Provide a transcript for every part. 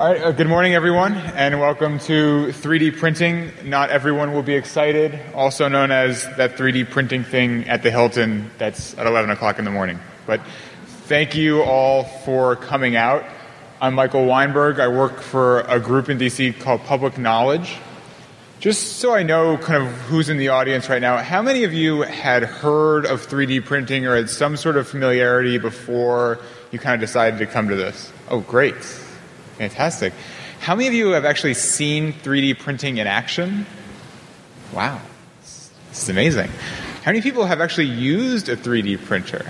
All right, good morning, everyone, and welcome to 3D printing. Not everyone will be excited, also known as that 3D printing thing at the Hilton that's at 11 o'clock in the morning. But thank you all for coming out. I'm Michael Weinberg. I work for a group in DC called Public Knowledge. Just so I know kind of who's in the audience right now, how many of you had heard of 3D printing or had some sort of familiarity before you kind of decided to come to this? Oh, great. Fantastic. How many of you have actually seen 3D printing in action? Wow. This is amazing. How many people have actually used a 3D printer?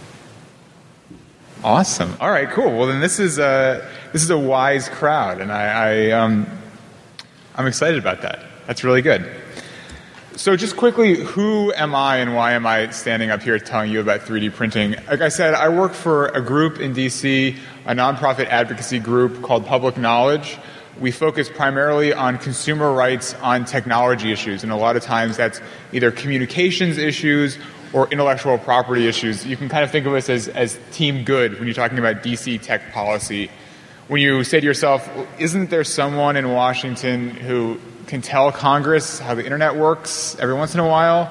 Awesome. All right, cool. Well, then this is a wise crowd, and I'm excited about that. That's really good. So just quickly, who am I and why am I standing up here telling you about 3D printing? Like I said, I work for a group in DC, a nonprofit advocacy group called Public Knowledge. We focus primarily on consumer rights on technology issues, and a lot of times that's either communications issues or intellectual property issues. You can kind of think of us as team good when you're talking about DC tech policy. When you say to yourself, isn't there someone in Washington who can tell Congress how the internet works every once in a while?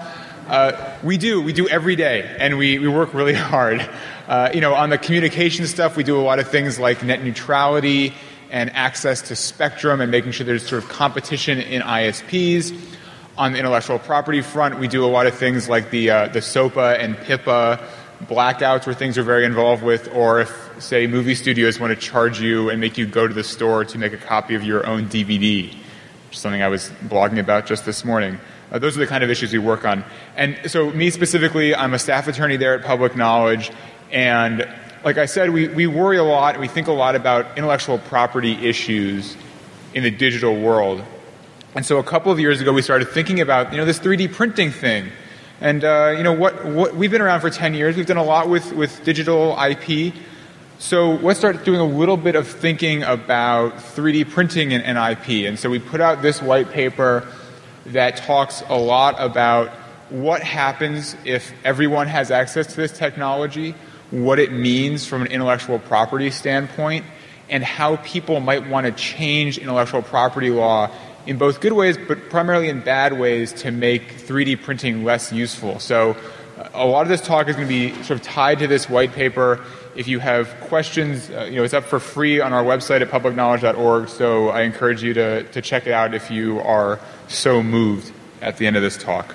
We do every day, and we work really hard. On the communication stuff, we do a lot of things like net neutrality and access to spectrum and making sure there's sort of competition in ISPs. On the intellectual property front, we do a lot of things like the SOPA and PIPA blackouts where things are very involved with, or if, say, movie studios want to charge you and make you go to the store to make a copy of your own DVD, which is something I was blogging about just this morning. Those are the kind of issues we work on. And so me specifically, I'm a staff attorney there at Public Knowledge, and like I said, we worry a lot, we think a lot about intellectual property issues in the digital world. And so a couple of years ago, we started thinking about, this 3D printing thing. And, what we've been around for 10 years. We've done a lot with digital IP. So let's start doing a little bit of thinking about 3D printing and IP. And so we put out this white paper that talks a lot about what happens if everyone has access to this technology, what it means from an intellectual property standpoint, and how people might want to change intellectual property law in both good ways, but primarily in bad ways to make 3D printing less useful. So a lot of this talk is going to be sort of tied to this white paper. If you have questions, it's up for free on our website at publicknowledge.org, so I encourage you to check it out if you are so moved at the end of this talk.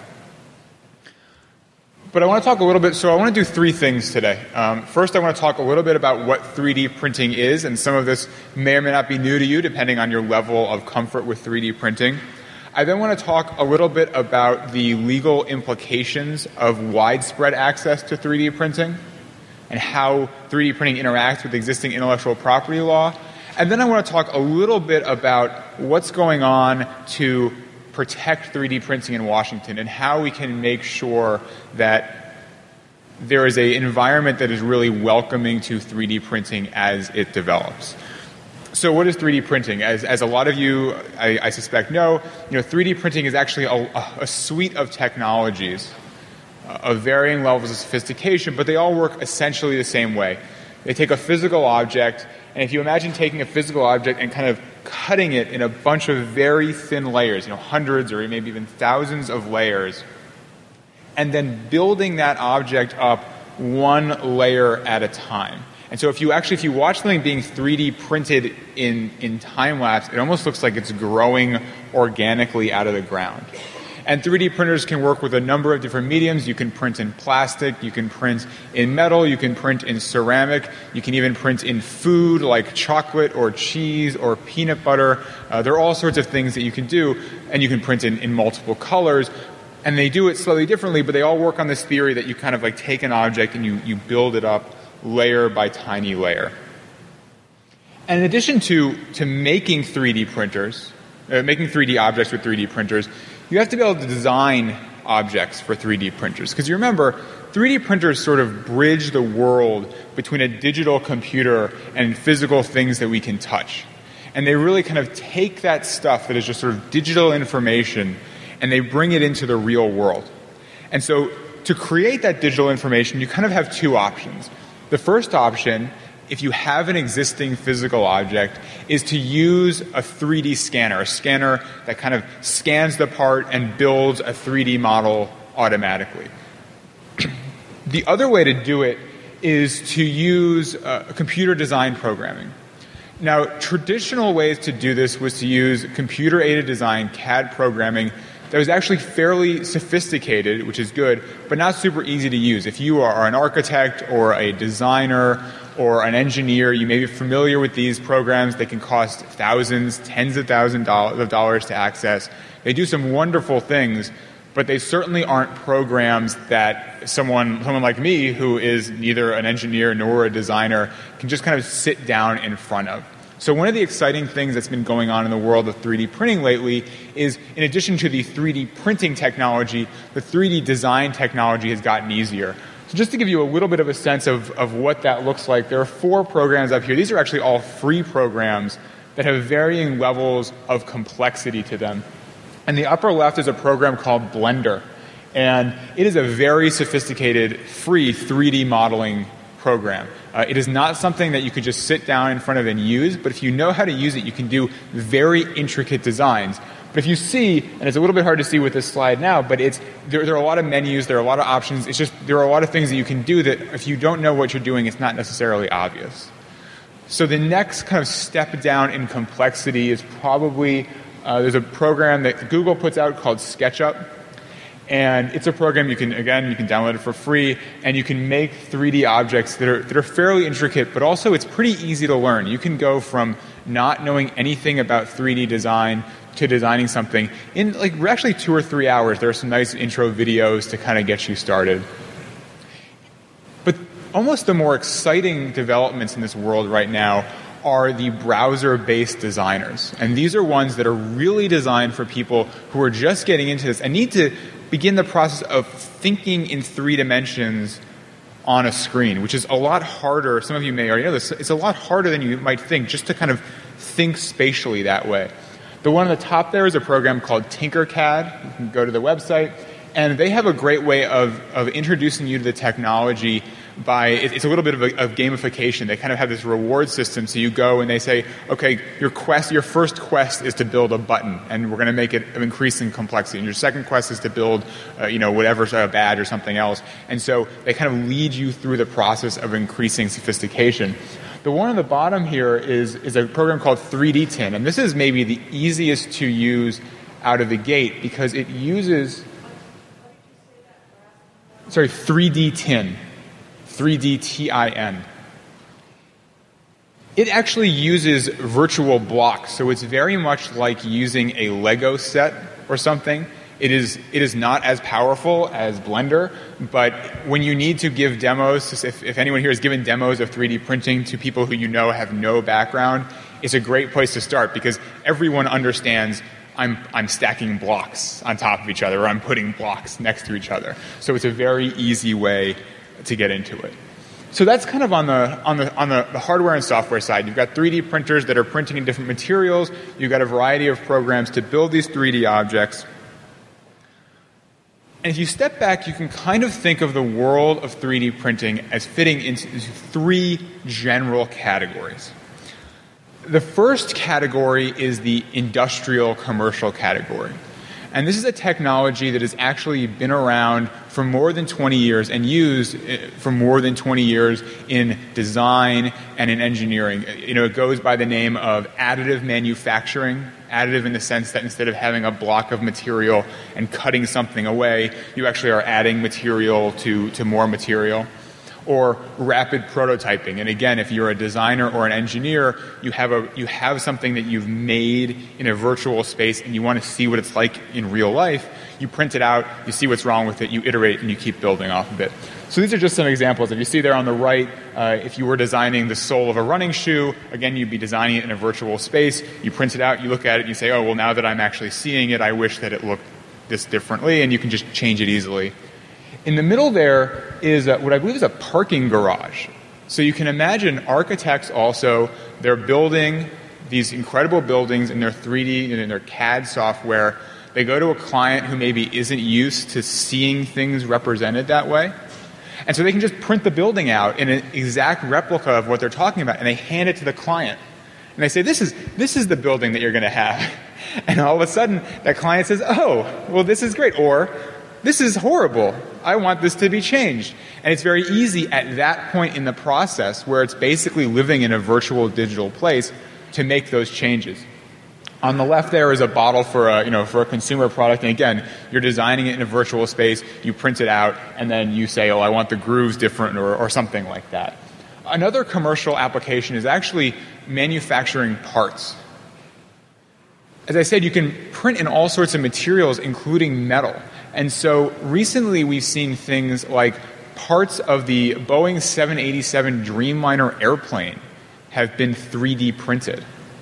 But I want to talk a little bit, so I want to do three things today. First, I want to talk a little bit about what 3D printing is, and some of this may or may not be new to you, depending on your level of comfort with 3D printing. I then want to talk a little bit about the legal implications of widespread access to 3D printing and how 3D printing interacts with existing intellectual property law. And then I want to talk a little bit about what's going on to protect 3D printing in Washington and how we can make sure that there is an environment that is really welcoming to 3D printing as it develops. So what is 3D printing? As a lot of you, I suspect, know, 3D printing is actually a suite of technologies of varying levels of sophistication, but they all work essentially the same way. They take a physical object, and if you imagine taking a physical object and kind of cutting it in a bunch of very thin layers, hundreds or maybe even thousands of layers, and then building that object up one layer at a time. And so if you watch something being 3D printed in time-lapse, it almost looks like it's growing organically out of the ground. And 3D printers can work with a number of different mediums. You can print in plastic, you can print in metal, you can print in ceramic, you can even print in food like chocolate or cheese or peanut butter. There are all sorts of things that you can do, and you can print in multiple colors. And they do it slightly differently, but they all work on this theory that you kind of like take an object and you build it up layer by tiny layer. And in addition to making 3D printers, making 3D objects with 3D printers, you have to be able to design objects for 3D printers. Because you remember, 3D printers sort of bridge the world between a digital computer and physical things that we can touch. And they really kind of take that stuff that is just sort of digital information and they bring it into the real world. And so to create that digital information, you kind of have two options. The first option if you have an existing physical object, is to use a 3D scanner, a scanner that kind of scans the part and builds a 3D model automatically. The other way to do it is to use computer design programming. Now, traditional ways to do this was to use computer-aided design, CAD programming, that was actually fairly sophisticated, which is good, but not super easy to use. If you are an architect or a designer or an engineer, you may be familiar with these programs. They can cost thousands, tens of thousands of dollars to access. They do some wonderful things, but they certainly aren't programs that someone like me, who is neither an engineer nor a designer, can just kind of sit down in front of. So one of the exciting things that's been going on in the world of 3D printing lately is, in addition to the 3D printing technology, the 3D design technology has gotten easier. So just to give you a little bit of a sense of what that looks like, there are 4 programs up here. These are actually all free programs that have varying levels of complexity to them. And the upper left is a program called Blender. And it is a very sophisticated, free 3D modeling program. It is not something that you could just sit down in front of and use, but if you know how to use it, you can do very intricate designs. But if you see, and it's a little bit hard to see with this slide now, but there are a lot of menus, there are a lot of options. It's just there are a lot of things that you can do that if you don't know what you're doing, it's not necessarily obvious. So the next kind of step down in complexity is probably there's a program that Google puts out called SketchUp. And it's a program you can download it for free, and you can make 3D objects that are fairly intricate, but also it's pretty easy to learn. You can go from not knowing anything about 3D design to designing something in actually 2 or 3 hours. There are some nice intro videos to kind of get you started. But almost the more exciting developments in this world right now are the browser-based designers. And these are ones that are really designed for people who are just getting into this and need to begin the process of thinking in 3 dimensions on a screen, which is a lot harder. Some of you may already know this. It's a lot harder than you might think just to kind of think spatially that way. The one on the top there is a program called Tinkercad. You can go to the website, and they have a great way of introducing you to the technology by, it's a little bit of gamification. They kind of have this reward system. So you go and they say, okay, your first quest is to build a button, and we're going to make it of increasing complexity. And your second quest is to build, whatever, a badge or something else. And so they kind of lead you through the process of increasing sophistication. The one on the bottom here is a program called 3DTIN, and this is maybe the easiest to use out of the gate because it uses, 3DTIN. 3DTIN. It actually uses virtual blocks, so it's very much like using a Lego set or something. It is not as powerful as Blender, but when you need to give demos, if anyone here has given demos of 3D printing to people who you know have no background, it's a great place to start because everyone understands I'm stacking blocks on top of each other, or I'm putting blocks next to each other. So it's a very easy way to get into it. So that's kind of on the hardware and software side. You've got 3D printers that are printing in different materials. You've got a variety of programs to build these 3D objects. And if you step back, you can kind of think of the world of 3D printing as fitting into 3 general categories. The first category is the industrial commercial category. And this is a technology that has actually been around for more than 20 years and used for more than 20 years in design and in engineering. It goes by the name of additive manufacturing. Additive in the sense that instead of having a block of material and cutting something away, you actually are adding material to more material. Or rapid prototyping. And again, if you're a designer or an engineer, you have something that you've made in a virtual space and you want to see what it's like in real life. You print it out, you see what's wrong with it, you iterate, and you keep building off of it. So these are just some examples. If you see there on the right, if you were designing the sole of a running shoe, again, you'd be designing it in a virtual space. You print it out, you look at it, and you say, oh, well, now that I'm actually seeing it, I wish that it looked this differently, and you can just change it easily. In the middle there is what I believe is a parking garage. So you can imagine architects also, they're building these incredible buildings in their 3D and in their CAD software. They go to a client who maybe isn't used to seeing things represented that way. And so they can just print the building out in an exact replica of what they're talking about, and they hand it to the client. And they say, this is the building that you're going to have. And all of a sudden, that client says, oh, well, this is great. Or, this is horrible. I want this to be changed. And it's very easy at that point in the process, where it's basically living in a virtual digital place, to make those changes. On the left there is a bottle for a consumer product. And again, you're designing it in a virtual space. You print it out, and then you say, oh, I want the grooves different, or something like that. Another commercial application is actually manufacturing parts. As I said, you can print in all sorts of materials, including metal. And so recently we've seen things like parts of the Boeing 787 Dreamliner airplane have been 3D printed.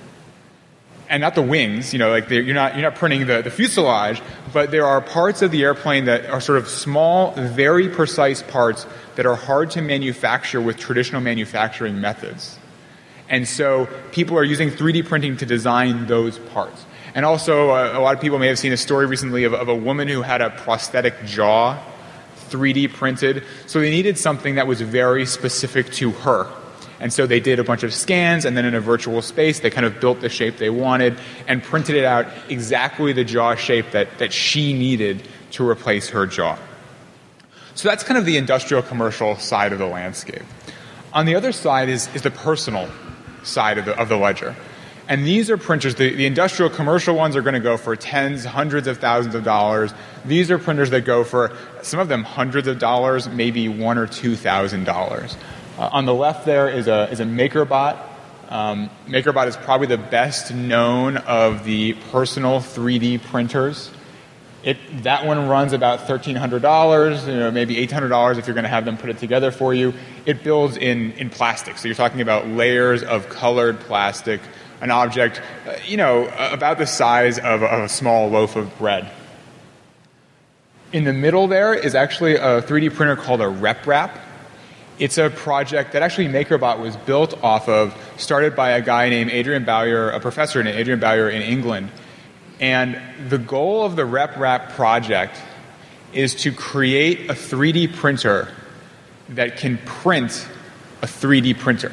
And not the wings, you're not printing the fuselage, but there are parts of the airplane that are sort of small, very precise parts that are hard to manufacture with traditional manufacturing methods. And so people are using 3D printing to design those parts. And also, a lot of people may have seen a story recently of a woman who had a prosthetic jaw 3D printed. So they needed something that was very specific to her. And so they did a bunch of scans, and then in a virtual space, they kind of built the shape they wanted and printed it out exactly the jaw shape that she needed to replace her jaw. So that's kind of the industrial commercial side of the landscape. On the other side is the personal side of the ledger. And these are printers. The industrial commercial ones are going to go for tens, hundreds of thousands of dollars. These are printers that go for, some of them, hundreds of dollars, maybe $1,000 or $2,000. On the left there is a MakerBot. MakerBot is probably the best known of the personal 3D printers. That one runs about $1,300, maybe $800 if you're going to have them put it together for you. It builds in plastic, so you're talking about layers of colored plastic, an object, about the size of a small loaf of bread. In the middle there is actually a 3D printer called a RepRap. It's a project that actually MakerBot was built off of, started by a guy named Adrian Bowyer, a professor named Adrian Bowyer in England. And the goal of the RepRap project is to create a 3D printer that can print a 3D printer.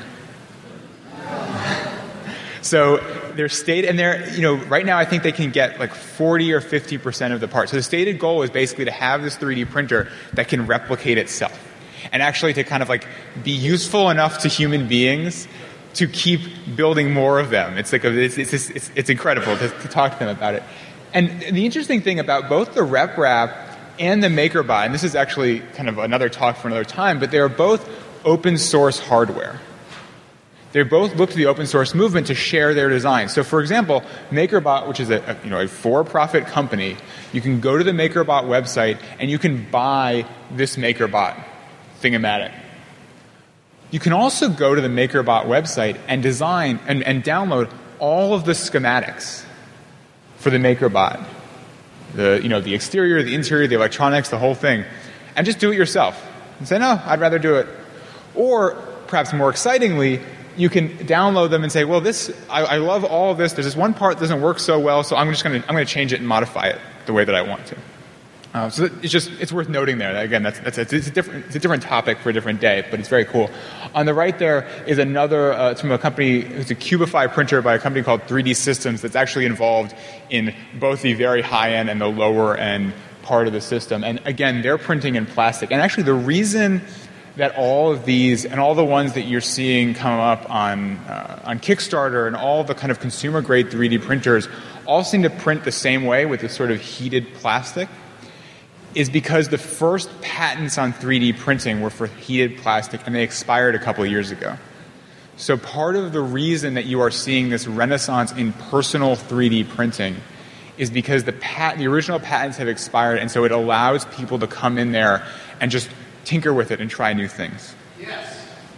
So their state, and right now I think they can get like 40 or 50% of the parts. So the stated goal is basically to have this 3D printer that can replicate itself. And actually to kind of be useful enough to human beings to keep building more of them. It's incredible to talk to them about it. And the interesting thing about both the RepRap and the MakerBot, and this is actually kind of another talk for another time, but they are both open source hardware. They both look to the open source movement to share their designs. So for example, MakerBot, which is a for-profit company, you can go to the MakerBot website and you can buy this MakerBot thing-o-matic. You can also go to the MakerBot website and design and download all of the schematics for the MakerBot. The exterior, the interior, the electronics, the whole thing. And just do it yourself. And say, no, I'd rather do it. Or, perhaps more excitingly, you can download them and say, well, I love all of this. There's this one part that doesn't work so well, so I'm going to change it and modify it the way that I want to. So it's worth noting there. Again, it's a different topic for a different day, but it's very cool. On the right there is another, it's from a company, it's a Cubify printer by a company called 3D Systems that's actually involved in both the very high-end and the lower-end part of the system. And again, they're printing in plastic. And actually the reason that all of these and all the ones that you're seeing come up on Kickstarter and all the kind of consumer-grade 3D printers all seem to print the same way with this sort of heated plastic is because the first patents on 3D printing were for heated plastic, and they expired a couple of years ago. So part of the reason that you are seeing this renaissance in personal 3D printing is because the original patents have expired, and so it allows people to come in there and just tinker with it and try new things. Yes.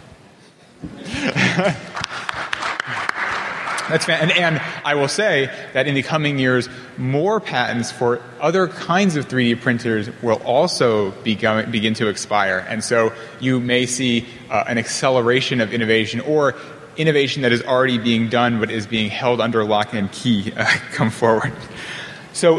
That's and I will say that in the coming years, more patents for other kinds of 3D printers will also begin to expire. And so you may see an acceleration of innovation or innovation that is already being done but is being held under lock and key come forward. So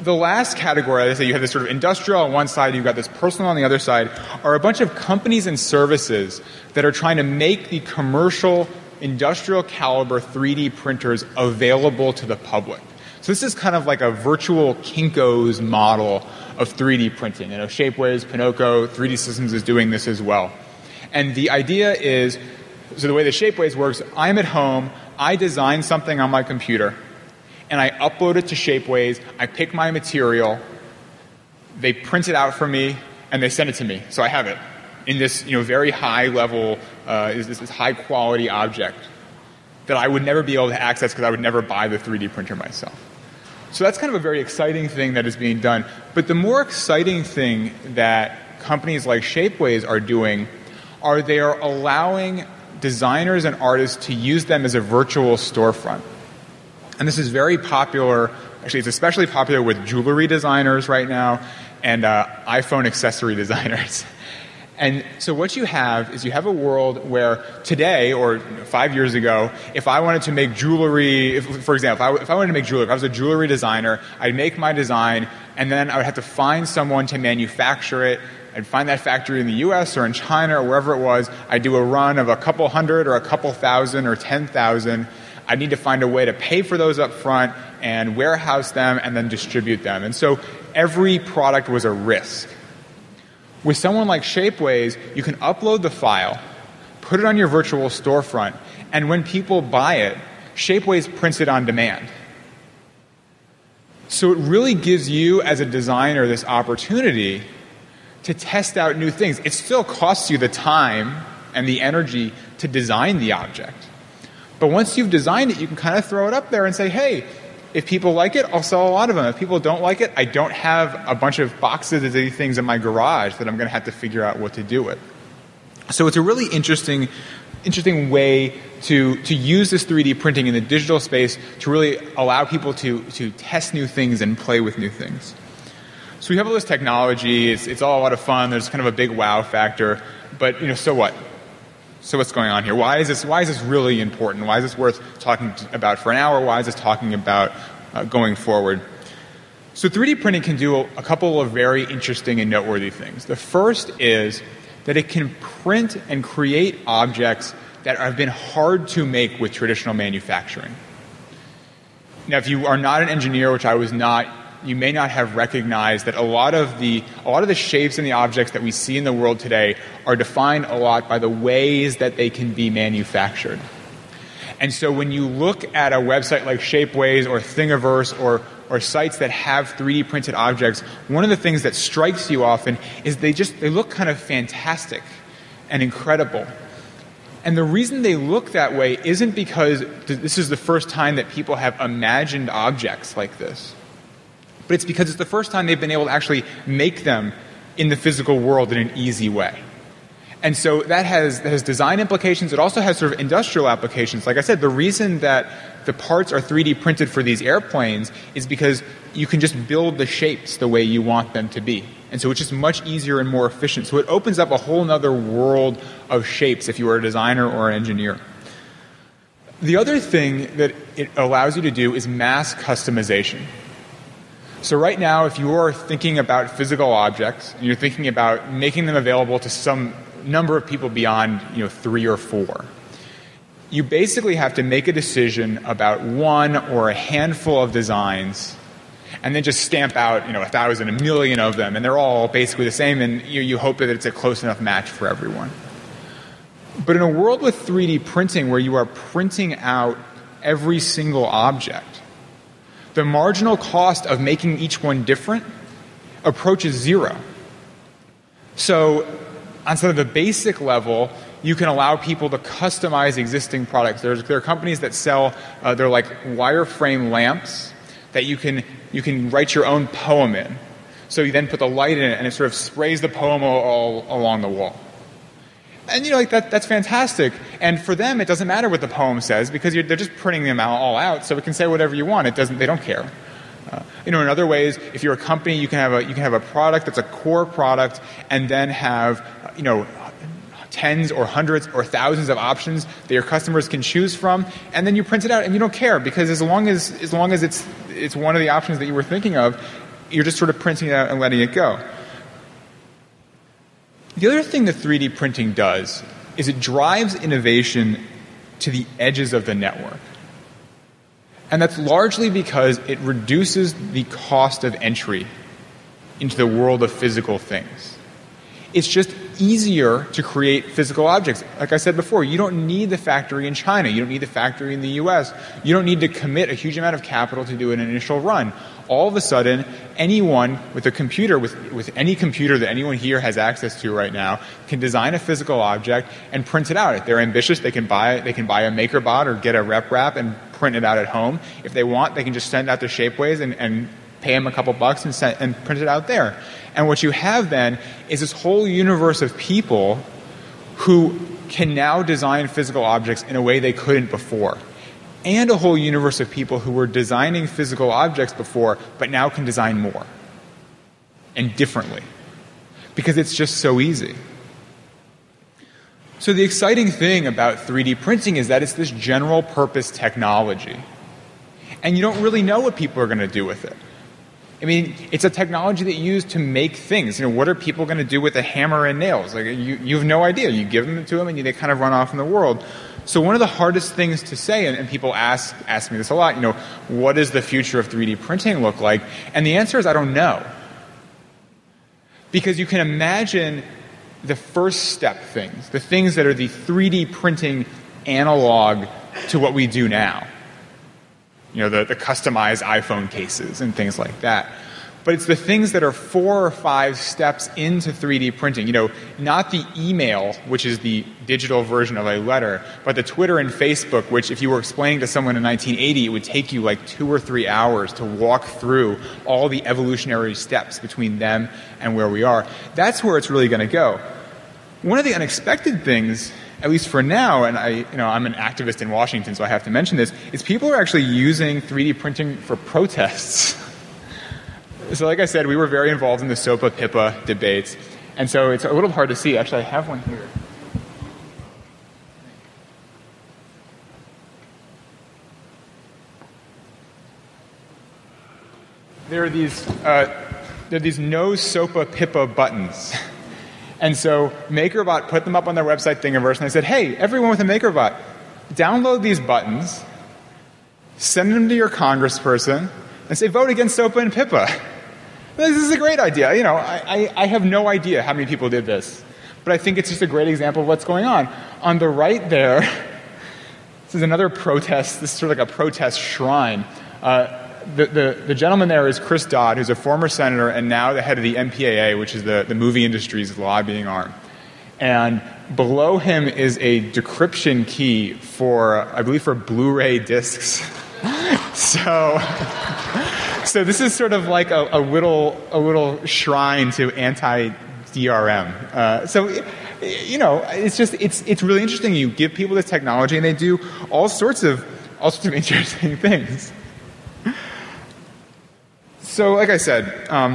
the last category, as I say, you have this sort of industrial on one side, you've got this personal on the other side, are a bunch of companies and services that are trying to make the commercial industrial caliber 3D printers available to the public. So this is kind of like a virtual Kinko's model of 3D printing. You know, Shapeways, Pinocchio, 3D Systems is doing this as well. And the idea is, so the way the Shapeways works, I'm at home, I design something on my computer, and I upload it to Shapeways, I pick my material, they print it out for me, and they send it to me. So I have it in this, you know, very high level, this high quality object that I would never be able to access because I would never buy the 3D printer myself. So that's kind of a very exciting thing that is being done. But the more exciting thing that companies like Shapeways are doing are they are allowing designers and artists to use them as a virtual storefront. And this is very popular. Actually, it's especially popular with jewelry designers right now and iPhone accessory designers. And so what you have is you have a world where today, or 5 years ago, if I wanted to make jewelry, for example, if I wanted to make jewelry, if I was a jewelry designer, I'd make my design, and then I would have to find someone to manufacture it. I'd find that factory in the US or in China or wherever it was. I'd do a run of a couple hundred or a couple thousand or 10,000. I'd need to find a way to pay for those up front and warehouse them and then distribute them. And so every product was a risk. With someone like Shapeways, you can upload the file, put it on your virtual storefront, and when people buy it, Shapeways prints it on demand. So it really gives you as a designer this opportunity to test out new things. It still costs you the time and the energy to design the object. But once you've designed it, you can kind of throw it up there and say, hey, if people like it, I'll sell a lot of them. If people don't like it, I don't have a bunch of boxes of these things in my garage that I'm going to have to figure out what to do with. So it's a really interesting way to use this 3D printing in the digital space to really allow people to test new things and play with new things. So we have all this technology. It's all a lot of fun. There's kind of a big wow factor. But, you know, so what? So what's going on here? Why is this really important? Why is this worth talking about for an hour? Why is this talking about going forward? So 3D printing can do a couple of very interesting and noteworthy things. The first is that it can print and create objects that have been hard to make with traditional manufacturing. Now, if you are not an engineer, which I was not, you may not have recognized that a lot of the shapes and the objects that we see in the world today are defined a lot by the ways that they can be manufactured. And so when you look at a website like Shapeways or Thingiverse or sites that have 3D printed objects, one of the things that strikes you often is they look kind of fantastic and incredible. And the reason they look that way isn't because this is the first time that people have imagined objects like this. But it's because it's the first time they've been able to actually make them in the physical world in an easy way. And so that has design implications. It also has sort of industrial applications. Like I said, the reason that the parts are 3D printed for these airplanes is because you can just build the shapes the way you want them to be. And so it's just much easier and more efficient. So it opens up a whole other world of shapes if you are a designer or an engineer. The other thing that it allows you to do is mass customization. So right now, if you are thinking about physical objects, and you're thinking about making them available to some number of people beyond, 3 or 4, you basically have to make a decision about one or a handful of designs and then just stamp out, 1,000, 1 million of them, and they're all basically the same, and you hope that it's a close enough match for everyone. But in a world with 3D printing where you are printing out every single object, the marginal cost of making each one different approaches zero. So on sort of the basic level, you can allow people to customize existing products. There are companies that sell, they're like wireframe lamps that you can write your own poem in. So you then put the light in it and it sort of sprays the poem all along the wall. And that's fantastic. And for them, it doesn't matter what the poem says because they're just printing them all out, so it can say whatever you want. They don't care. In other ways, if you're a company, you can have a product that's a core product, and then have tens or hundreds or thousands of options that your customers can choose from, and then you print it out, and you don't care because as long as it's one of the options that you were thinking of, You're just sort of printing it out and letting it go. The other thing that 3D printing does is it drives innovation to the edges of the network. And that's largely because it reduces the cost of entry into the world of physical things. It's just easier to create physical objects. Like I said before, you don't need the factory in China. You don't need the factory in the US. You don't need to commit a huge amount of capital to do an initial run. All of a sudden, anyone with a computer, with any computer that anyone here has access to right now, can design a physical object and print it out. If they're ambitious, they can buy a MakerBot or get a RepRap and print it out at home. If they want, they can just send out the Shapeways and pay them a couple bucks and print it out there. And what you have then is this whole universe of people who can now design physical objects in a way they couldn't before. And a whole universe of people who were designing physical objects before, but now can design more and differently. Because it's just so easy. So the exciting thing about 3D printing is that it's this general purpose technology. And you don't really know what people are going to do with it. I mean, it's a technology that you use to make things. You know, what are people going to do with a hammer and nails? Like, you have no idea. You give them to them and they kind of run off in the world. So one of the hardest things to say, and people ask me this a lot, what does the future of 3D printing look like? And the answer is I don't know. Because you can imagine the first step things, the things that are the 3D printing analog to what we do now. The customized iPhone cases and things like that. But it's the things that are 4 or 5 steps into 3D printing. Not the email, which is the digital version of a letter, but the Twitter and Facebook, which if you were explaining to someone in 1980, it would take you like 2 or 3 hours to walk through all the evolutionary steps between them and where we are. That's where it's really going to go. One of the unexpected things, at least for now, and I'm an activist in Washington, so I have to mention this, is people are actually using 3D printing for protests. So like I said, we were very involved in the SOPA-PIPA debates, and so it's a little hard to see. Actually, I have one here. There are these no SOPA-PIPA buttons. And so MakerBot put them up on their website Thingiverse, and I said, hey, everyone with a MakerBot, download these buttons, send them to your congressperson, and say, vote against SOPA and PIPA. This is a great idea. I have no idea how many people did this, but I think it's just a great example of what's going on. On the right there, this is another protest. This is sort of like a protest shrine. The gentleman there is Chris Dodd, who's a former senator and now the head of the MPAA, which is the movie industry's lobbying arm. And below him is a decryption key I believe for Blu-ray discs. So this is sort of like a little shrine to anti-DRM. It's really interesting. You give people this technology and they do all sorts of interesting things. So, like I said,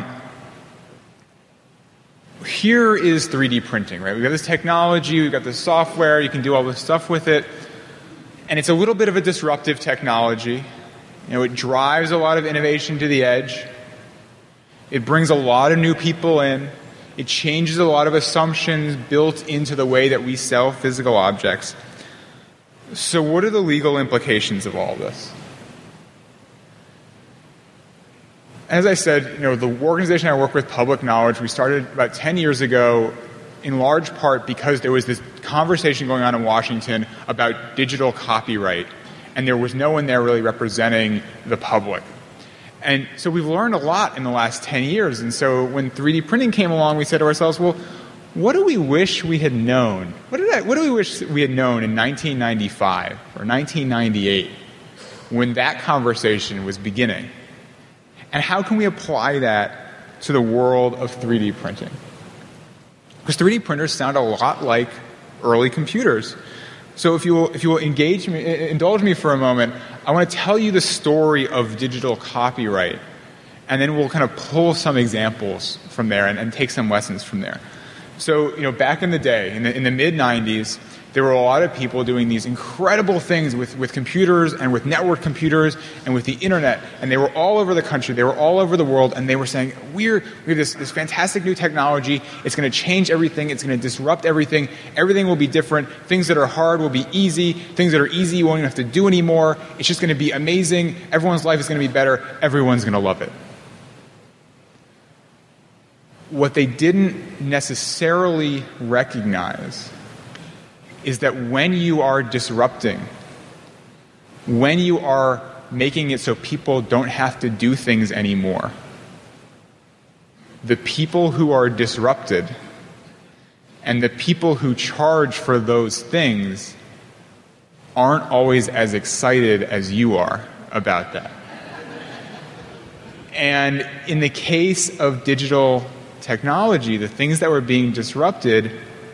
here is 3D printing, right? We've got this technology, we've got this software, you can do all this stuff with it, and it's a little bit of a disruptive technology. It drives a lot of innovation to the edge. It brings a lot of new people in. It changes a lot of assumptions built into the way that we sell physical objects. So what are the legal implications of all this? As I said, the organization I work with, Public Knowledge, we started about 10 years ago in large part because there was this conversation going on in Washington about digital copyright, and there was no one there really representing the public. And so we've learned a lot in the last 10 years, and so when 3D printing came along, we said to ourselves, well, what do we wish we had known? What do we wish we had known in 1995 or 1998 when that conversation was beginning? And how can we apply that to the world of 3D printing? Because 3D printers sound a lot like early computers. So if you will indulge me for a moment, I want to tell you the story of digital copyright, and then we'll kind of pull some examples from there and take some lessons from there. So, back in the day, in the mid-'90s, there were a lot of people doing these incredible things with computers and with network computers and with the internet, and they were all over the country, they were all over the world, and they were saying, we have this fantastic new technology, it's going to change everything, it's going to disrupt everything will be different, things that are hard will be easy, things that are easy you won't even have to do anymore, it's just going to be amazing, everyone's life is going to be better, everyone's going to love it. What they didn't necessarily recognize is that when you are disrupting, when you are making it so people don't have to do things anymore, the people who are disrupted and the people who charge for those things aren't always as excited as you are about that. And in the case of digital technology, the things that were being disrupted,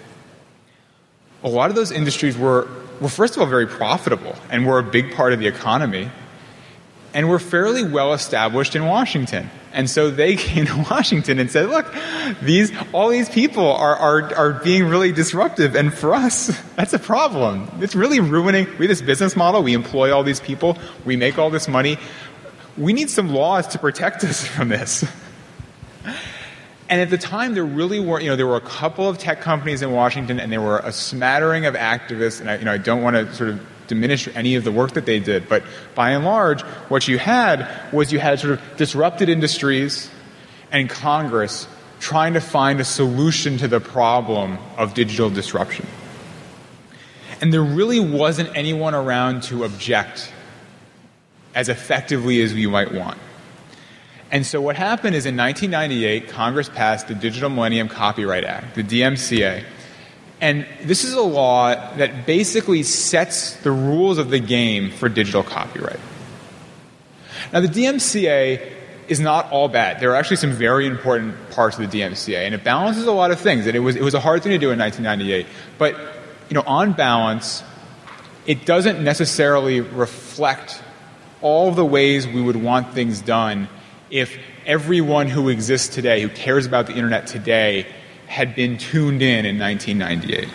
a lot of those industries were first of all very profitable and were a big part of the economy and were fairly well established in Washington. And so they came to Washington and said, look, all these people are being really disruptive, and for us, that's a problem. It's really ruining. We have this business model, we employ all these people, we make all this money. We need some laws to protect us from this. And at the time, there really weren't, there were a couple of tech companies in Washington, and there were a smattering of activists, and I don't want to sort of diminish any of the work that they did, but by and large, what you had sort of disrupted industries and Congress trying to find a solution to the problem of digital disruption. And there really wasn't anyone around to object as effectively as you might want. And so what happened is in 1998, Congress passed the Digital Millennium Copyright Act, the DMCA. And this is a law that basically sets the rules of the game for digital copyright. Now, the DMCA is not all bad. There are actually some very important parts of the DMCA, and it balances a lot of things. And it was a hard thing to do in 1998. But, on balance, it doesn't necessarily reflect all the ways we would want things done if everyone who exists today, who cares about the internet today, had been tuned in 1998.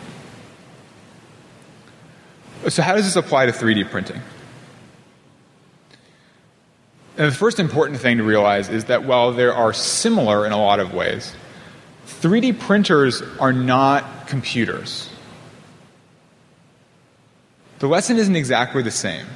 So how does this apply to 3D printing? And the first important thing to realize is that while they are similar in a lot of ways, 3D printers are not computers. The lesson isn't exactly the same.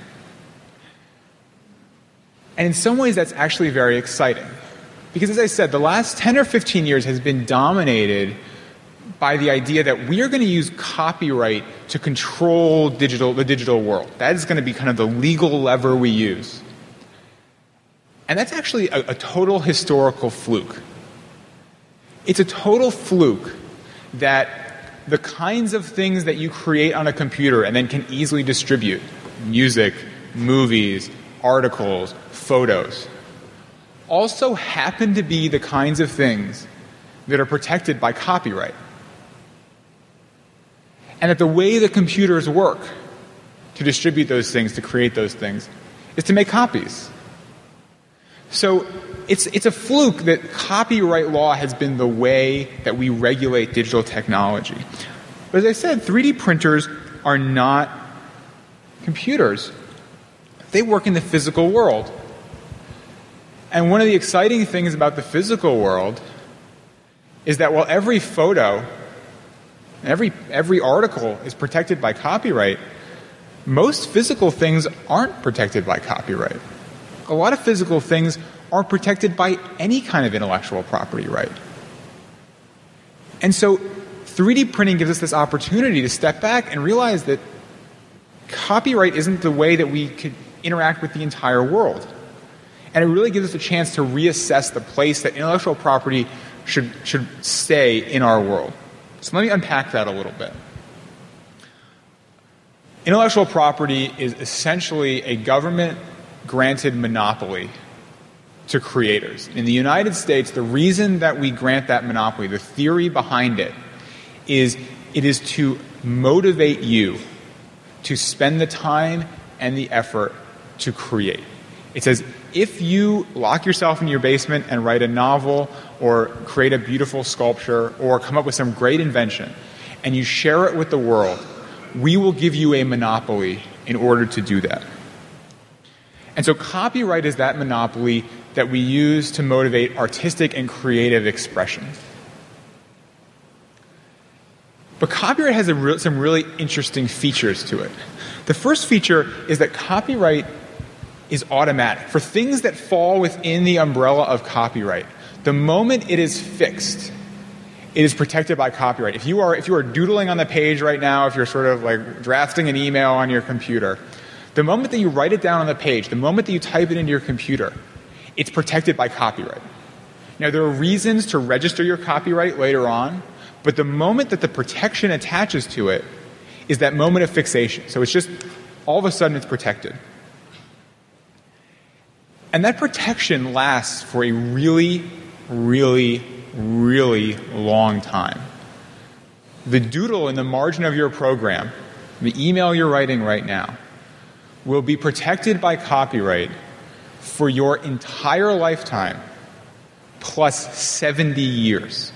And in some ways, that's actually very exciting. Because as I said, the last 10 or 15 years has been dominated by the idea that we are going to use copyright to control the digital world. That is going to be kind of the legal lever we use. And that's actually a total historical fluke. It's a total fluke that the kinds of things that you create on a computer and then can easily distribute, music, movies, articles, photos, also happen to be the kinds of things that are protected by copyright. And that the way the computers work to distribute those things, to create those things, is to make copies. So it's a fluke that copyright law has been the way that we regulate digital technology. But as I said, 3D printers are not computers. They work in the physical world. And one of the exciting things about the physical world is that while every photo, every article is protected by copyright, most physical things aren't protected by copyright. A lot of physical things aren't protected by any kind of intellectual property right. And so 3D printing gives us this opportunity to step back and realize that copyright isn't the way that we could interact with the entire world. And it really gives us a chance to reassess the place that intellectual property should stay in our world. So let me unpack that a little bit. Intellectual property is essentially a government-granted monopoly to creators. In the United States, the reason that we grant that monopoly, the theory behind it is to motivate you to spend the time and the effort to create. It says, if you lock yourself in your basement and write a novel or create a beautiful sculpture or come up with some great invention and you share it with the world, we will give you a monopoly in order to do that. And so copyright is that monopoly that we use to motivate artistic and creative expression. But copyright has some really interesting features to it. The first feature is that copyright is automatic. For things that fall within the umbrella of copyright, the moment it is fixed, it is protected by copyright. If you are doodling on the page right now, if you're sort of like drafting an email on your computer, the moment that you write it down on the page, the moment that you type it into your computer, it's protected by copyright. Now, there are reasons to register your copyright later on, but the moment that the protection attaches to it is that moment of fixation. So it's just, all of a sudden, it's protected. And that protection lasts for a really, really, really long time. The doodle in the margin of your program, the email you're writing right now, will be protected by copyright for your entire lifetime plus 70 years.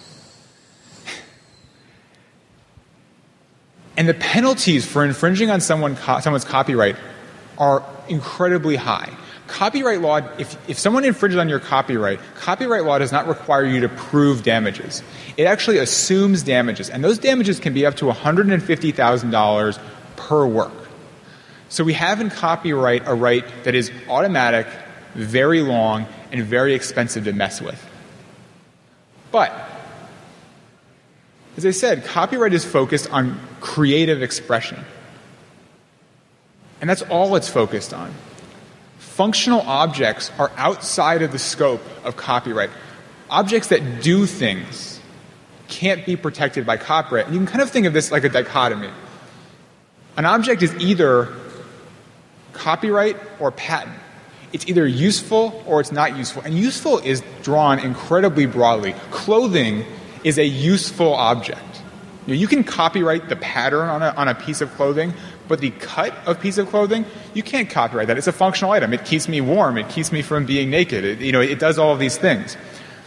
And the penalties for infringing on someone's copyright are incredibly high. Copyright law, if someone infringes on your copyright law does not require you to prove damages. It actually assumes damages, and those damages can be up to $150,000 per work. So we have in copyright a right that is automatic, very long, and very expensive to mess with. But, as I said, copyright is focused on creative expression. And that's all it's focused on. Functional objects are outside of the scope of copyright. Objects that do things can't be protected by copyright. And you can kind of think of this like a dichotomy. An object is either copyright or patent. It's either useful or it's not useful. And useful is drawn incredibly broadly. Clothing is a useful object. You can copyright the pattern on a piece of clothing, but the cut of piece of clothing, you can't copyright that. It's a functional item. It keeps me warm. It keeps me from being naked. It does all of these things.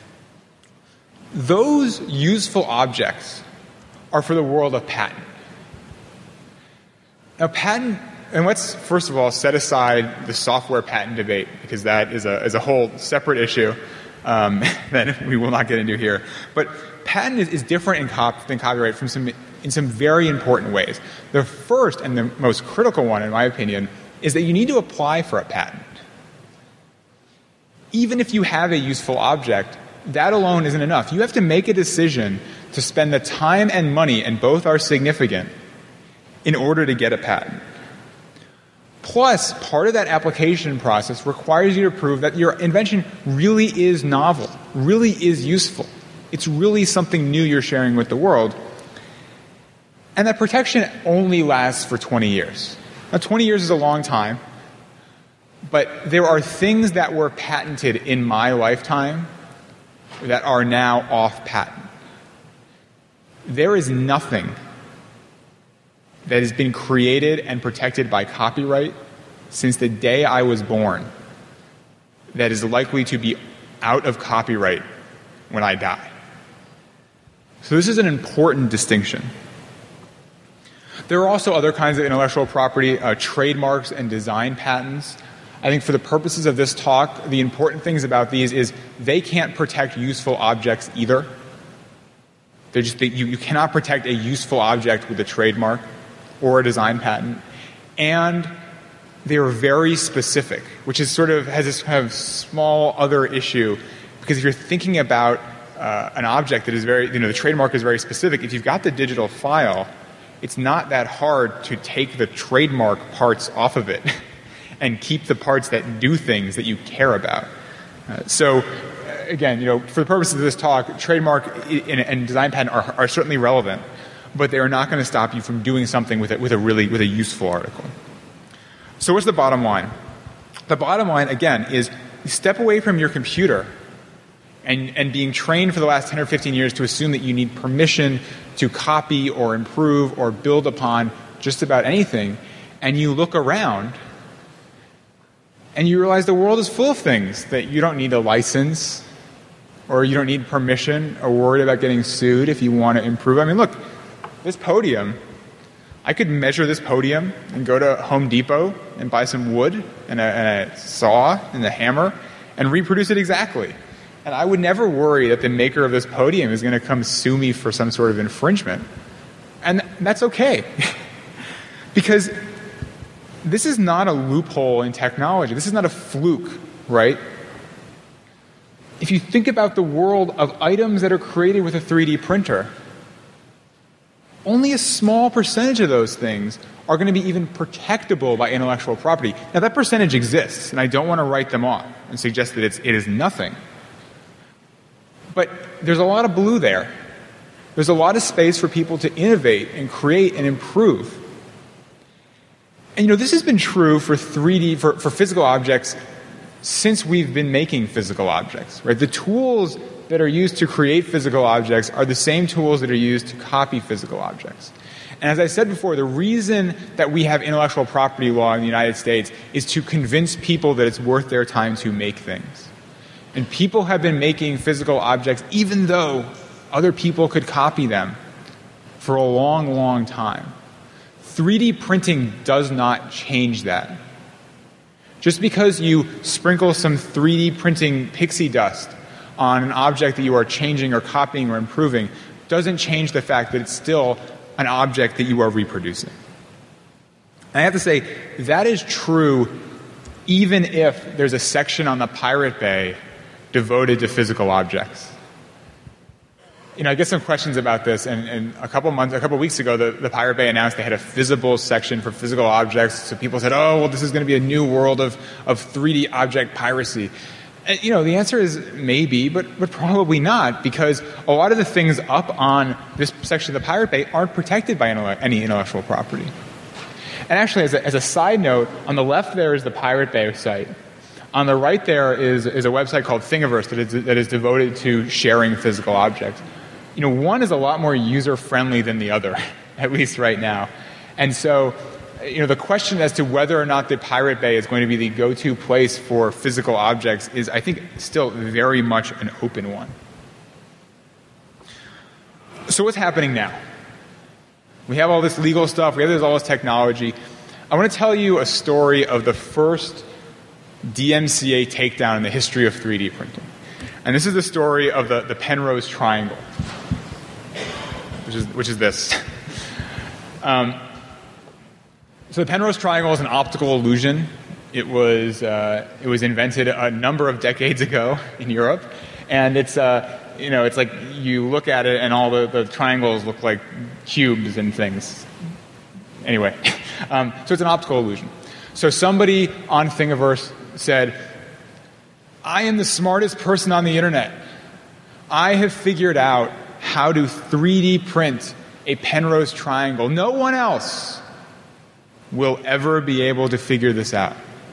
Those useful objects are for the world of patent. Now, patent, and let's first of all set aside the software patent debate, because that is a whole separate issue that we will not get into here. But patent is different than copyright in some very important ways. The first and the most critical one, in my opinion, is that you need to apply for a patent. Even if you have a useful object, that alone isn't enough. You have to make a decision to spend the time and money, and both are significant, in order to get a patent. Plus, part of that application process requires you to prove that your invention really is novel, really is useful. It's really something new you're sharing with the world. And that protection only lasts for 20 years. Now, 20 years is a long time, but there are things that were patented in my lifetime that are now off patent. There is nothing that has been created and protected by copyright since the day I was born that is likely to be out of copyright when I die. So this is an important distinction. There are also other kinds of intellectual property, trademarks and design patents. I think for the purposes of this talk, the important things about these is they can't protect useful objects either. You cannot protect a useful object with a trademark or a design patent. And they are very specific, which is has this kind of small other issue, because if you're thinking about an object that is the trademark is very specific, if you've got the digital file, it's not that hard to take the trademark parts off of it and keep the parts that do things that you care about. So, again, for the purposes of this talk, trademark and design patent are certainly relevant, but they are not going to stop you from doing something with a useful article. So what's the bottom line? The bottom line, again, is step away from your computer and being trained for the last 10 or 15 years to assume that you need permission to copy or improve or build upon just about anything, and you look around and you realize the world is full of things that you don't need a license or you don't need permission or worry about getting sued if you want to improve. I mean, look, this podium, I could measure this podium and go to Home Depot and buy some wood and a saw and a hammer and reproduce it exactly. And I would never worry that the maker of this podium is going to come sue me for some sort of infringement. And that's okay. Because this is not a loophole in technology. This is not a fluke, right? If you think about the world of items that are created with a 3D printer, only a small percentage of those things are going to be even protectable by intellectual property. Now, that percentage exists, and I don't want to write them off and suggest that it is nothing. But there's a lot of blue there. There's a lot of space for people to innovate and create and improve. And this has been true for 3D, for physical objects since we've been making physical objects, right? The tools that are used to create physical objects are the same tools that are used to copy physical objects. And as I said before, the reason that we have intellectual property law in the United States is to convince people that it's worth their time to make things. And people have been making physical objects even though other people could copy them for a long, long time. 3D printing does not change that. Just because you sprinkle some 3D printing pixie dust on an object that you are changing or copying or improving doesn't change the fact that it's still an object that you are reproducing. And I have to say, that is true even if there's a section on the Pirate Bay devoted to physical objects. I get some questions about this, and a couple weeks ago, the Pirate Bay announced they had a visible section for physical objects. So people said, oh, well, this is going to be a new world of 3D object piracy. And, the answer is maybe, but probably not, because a lot of the things up on this section of the Pirate Bay aren't protected by any intellectual property. And actually, as a side note, on the left there is the Pirate Bay site. On the right there is a website called Thingiverse that is devoted to sharing physical objects. One is a lot more user-friendly than the other, at least right now. And so, the question as to whether or not the Pirate Bay is going to be the go-to place for physical objects is, I think, still very much an open one. So what's happening now? We have all this legal stuff. We have all this technology. I want to tell you a story of the first DMCA takedown in the history of 3D printing. And this is the story of the Penrose Triangle, which is this. So the Penrose Triangle is an optical illusion. It was invented a number of decades ago in Europe, and it's like you look at it and all the triangles look like cubes and things. Anyway, so it's an optical illusion. So somebody on Thingiverse said, I am the smartest person on the internet. I have figured out how to 3D print a Penrose Triangle. No one else will ever be able to figure this out.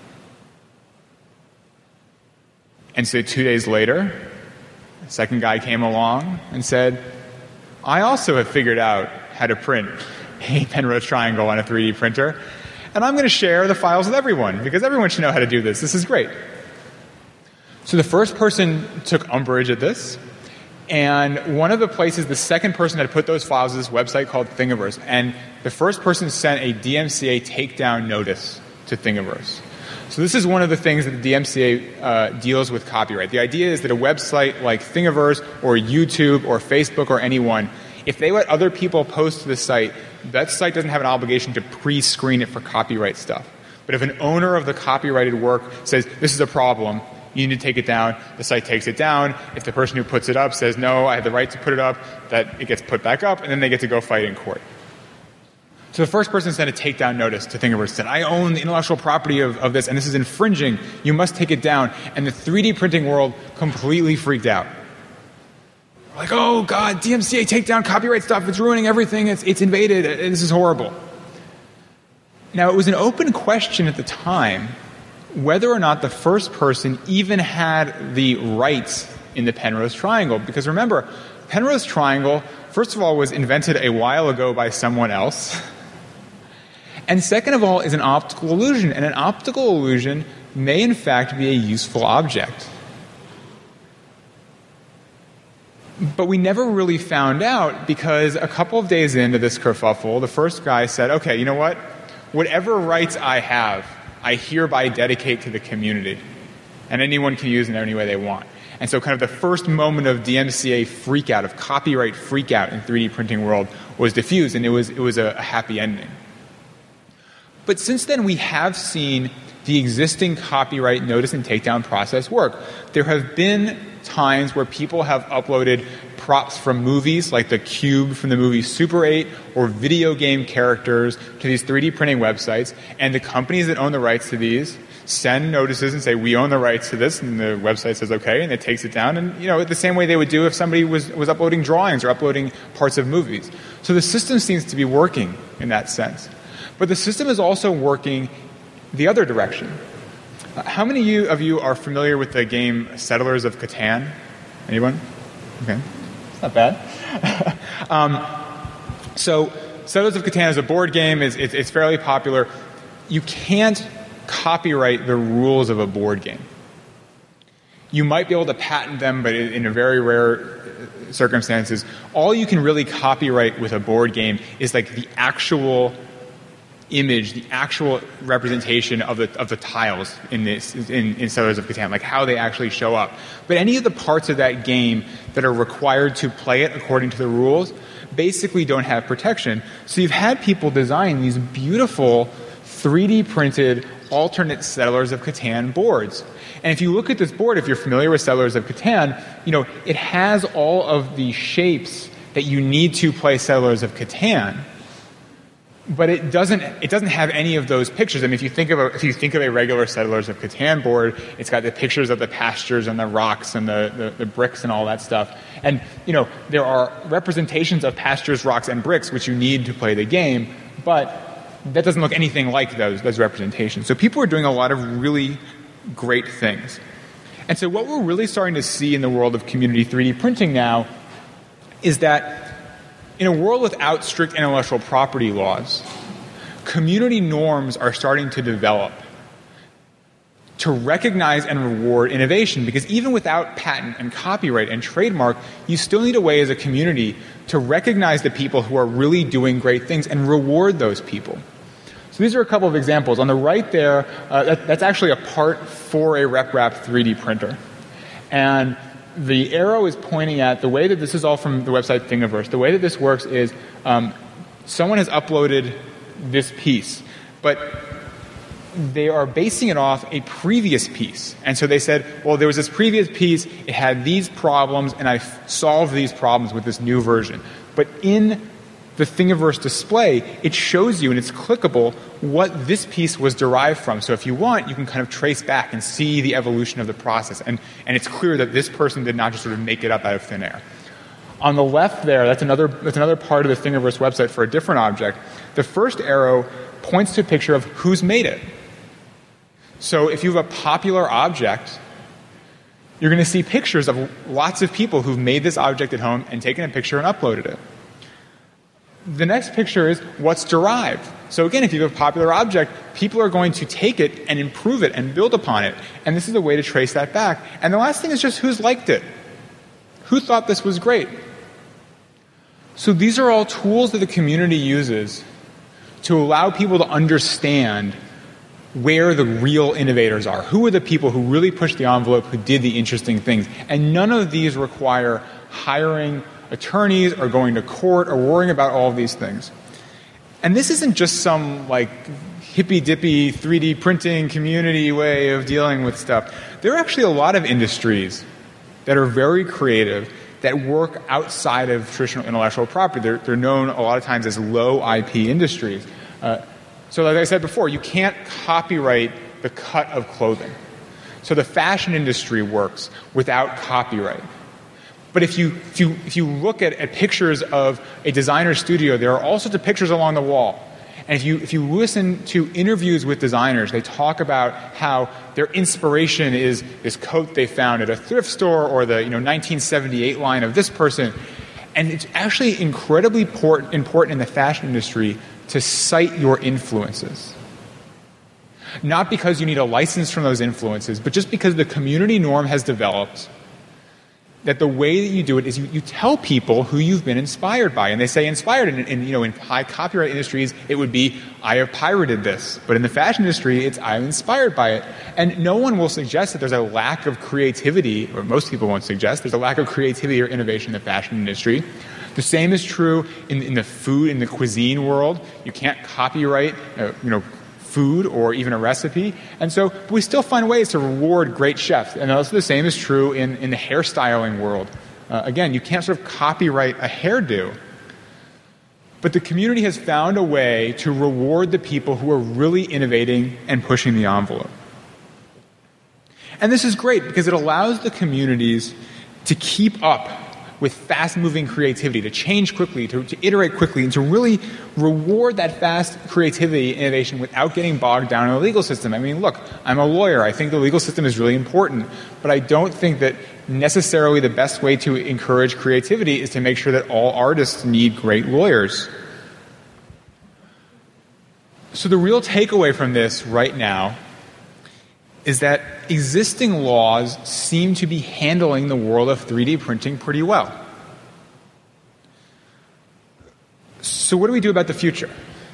And so 2 days later, a second guy came along and said, I also have figured out how to print a Penrose Triangle on a 3D printer, and I'm going to share the files with everyone, because everyone should know how to do this. This is great. So the first person took umbrage at this, and one of the places, the second person had put those files is this website called Thingiverse, and the first person sent a DMCA takedown notice to Thingiverse. So this is one of the things that the DMCA deals with copyright. The idea is that a website like Thingiverse or YouTube or Facebook or anyone, if they let other people post to the site, that site doesn't have an obligation to pre-screen it for copyright stuff. But if an owner of the copyrighted work says, this is a problem, you need to take it down, the site takes it down. If the person who puts it up says, no, I have the right to put it up, that it gets put back up, and then they get to go fight in court. So the first person sent a takedown notice to Thingiverse and said, I own the intellectual property of this, and this is infringing. You must take it down. And the 3D printing world completely freaked out. Like, oh, God, DMCA takedown copyright stuff. It's ruining everything. It's invaded. This is horrible. Now, it was an open question at the time whether or not the first person even had the rights in the Penrose Triangle. Because remember, Penrose Triangle, first of all, was invented a while ago by someone else. And second of all, is an optical illusion. And an optical illusion may, in fact, be a useful object. But we never really found out because a couple of days into this kerfuffle, the first guy said, okay, you know what? Whatever rights I have, I hereby dedicate to the community. And anyone can use in any way they want. And so kind of the first moment of DMCA freakout, of copyright freakout in 3D printing world was diffused, and it was a happy ending. But since then, we have seen the existing copyright notice and takedown process work. There have been times where people have uploaded props from movies, like the cube from the movie Super 8, or video game characters to these 3D printing websites, and the companies that own the rights to these send notices and say, we own the rights to this, and the website says okay, and it takes it down, and the same way they would do if somebody was uploading drawings or uploading parts of movies. So the system seems to be working in that sense. But the system is also working the other direction. How many of you are familiar with the game Settlers of Catan? Anyone? Okay. It's not bad. So Settlers of Catan is a board game. It's fairly popular. You can't copyright the rules of a board game. You might be able to patent them, but in a very rare circumstances, all you can really copyright with a board game is like the actual image, the actual representation of the tiles in Settlers of Catan, like how they actually show up. But any of the parts of that game that are required to play it according to the rules basically don't have protection. So you've had people design these beautiful 3D printed alternate Settlers of Catan boards. And if you look at this board, if you're familiar with Settlers of Catan, it has all of the shapes that you need to play Settlers of Catan. But it doesn't have any of those pictures. I mean, if you think of a regular Settlers of Catan board, it's got the pictures of the pastures and the rocks and the bricks and all that stuff. And there are representations of pastures, rocks, and bricks which you need to play the game, but that doesn't look anything like those representations. So people are doing a lot of really great things. And so what we're really starting to see in the world of community 3D printing now is that in a world without strict intellectual property laws, community norms are starting to develop to recognize and reward innovation, because even without patent and copyright and trademark, you still need a way as a community to recognize the people who are really doing great things and reward those people. So these are a couple of examples. On the right there, that's actually a part for a RepRap 3D printer. And the arrow is pointing at the way that this is all from the website Thingiverse. The way that this works is someone has uploaded this piece, but they are basing it off a previous piece. And so they said, well, there was this previous piece, it had these problems, and I solved these problems with this new version. But in the Thingiverse display, it shows you, and it's clickable, what this piece was derived from. So if you want, you can kind of trace back and see the evolution of the process. And it's clear that this person did not just sort of make it up out of thin air. On the left there, that's another part of the Thingiverse website for a different object. The first arrow points to a picture of who's made it. So if you have a popular object, you're going to see pictures of lots of people who've made this object at home and taken a picture and uploaded it. The next picture is what's derived. So again, if you have a popular object, people are going to take it and improve it and build upon it. And this is a way to trace that back. And the last thing is just who's liked it. Who thought this was great? So these are all tools that the community uses to allow people to understand where the real innovators are. Who are the people who really pushed the envelope, who did the interesting things? And none of these require hiring attorneys or going to court or worrying about all of these things. And this isn't just some like hippy-dippy 3D printing community way of dealing with stuff. There are actually a lot of industries that are very creative that work outside of traditional intellectual property. They're known a lot of times as low IP industries. So like I said before, you can't copyright the cut of clothing. So the fashion industry works without copyright. But if you look at pictures of a designer studio, there are all sorts of pictures along the wall. And if you listen to interviews with designers, they talk about how their inspiration is this coat they found at a thrift store or the 1978 line of this person. And it's actually incredibly important in the fashion industry to cite your influences. Not because you need a license from those influences, but just because the community norm has developed that the way that you do it is you tell people who you've been inspired by. And they say inspired. In high copyright industries, it would be, I have pirated this. But in the fashion industry, it's, I'm inspired by it. And no one will suggest that there's a lack of creativity, or most people won't suggest there's a lack of creativity or innovation in the fashion industry. The same is true in the food, in the cuisine world. You can't copyright, food or even a recipe. And so we still find ways to reward great chefs. And also the same is true in the hairstyling world. Again, you can't sort of copyright a hairdo. But the community has found a way to reward the people who are really innovating and pushing the envelope. And this is great because it allows the communities to keep up with fast-moving creativity, to change quickly, to iterate quickly, and to really reward that fast creativity and innovation without getting bogged down in the legal system. I mean, look, I'm a lawyer. I think the legal system is really important, but I don't think that necessarily the best way to encourage creativity is to make sure that all artists need great lawyers. So the real takeaway from this right now is that existing laws seem to be handling the world of 3D printing pretty well. So what do we do about the future?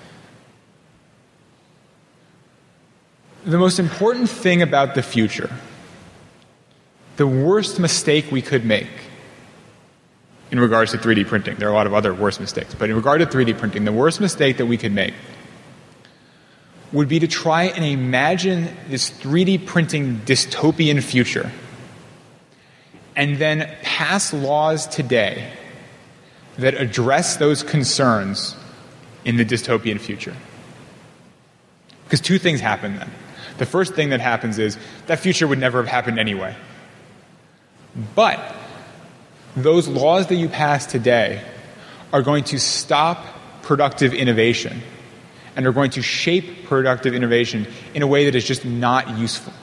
The most important thing about the future, the worst mistake we could make in regards to 3D printing, there are a lot of other worse mistakes, but in regard to 3D printing, the worst mistake that we could make would be to try and imagine this 3D printing dystopian future and then pass laws today that address those concerns in the dystopian future. Because two things happen then. The first thing that happens is that future would never have happened anyway. But those laws that you pass today are going to stop productive innovation and are going to shape productive innovation in a way that is just not useful.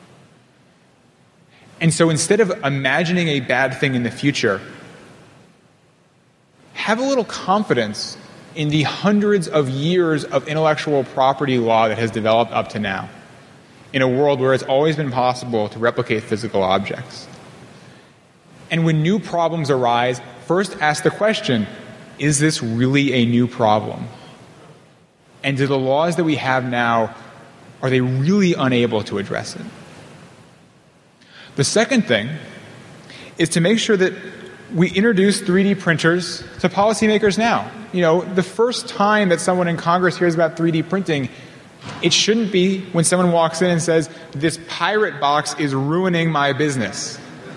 And so instead of imagining a bad thing in the future, have a little confidence in the hundreds of years of intellectual property law that has developed up to now, in a world where it's always been possible to replicate physical objects. And when new problems arise, first ask the question, is this really a new problem? And do the laws that we have now, are they really unable to address it? The second thing is to make sure that we introduce 3D printers to policymakers now. The first time that someone in Congress hears about 3D printing, it shouldn't be when someone walks in and says, this pirate box is ruining my business.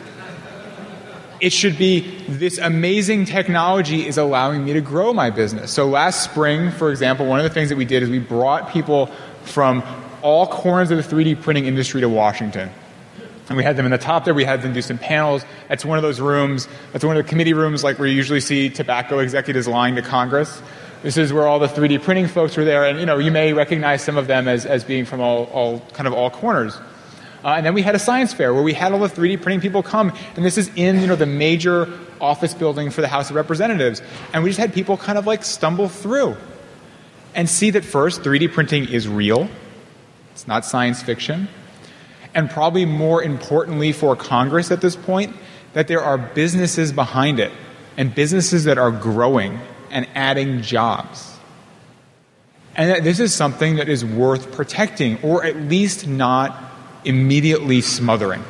It should be, this amazing technology is allowing me to grow my business. So last spring, for example, one of the things that we did is we brought people from all corners of the 3D printing industry to Washington. And we had them in the top there. We had them do some panels. That's one of those rooms. That's one of the committee rooms like where you usually see tobacco executives lying to Congress. This is where all the 3D printing folks were there. And, you may recognize some of them as being from all corners. And then we had a science fair where we had all the 3D printing people come. And this is in, the major office building for the House of Representatives. And we just had people kind of stumble through and see that first, 3D printing is real. It's not science fiction. And probably more importantly for Congress at this point, that there are businesses behind it and businesses that are growing and adding jobs. And that this is something that is worth protecting, or at least not immediately smothering.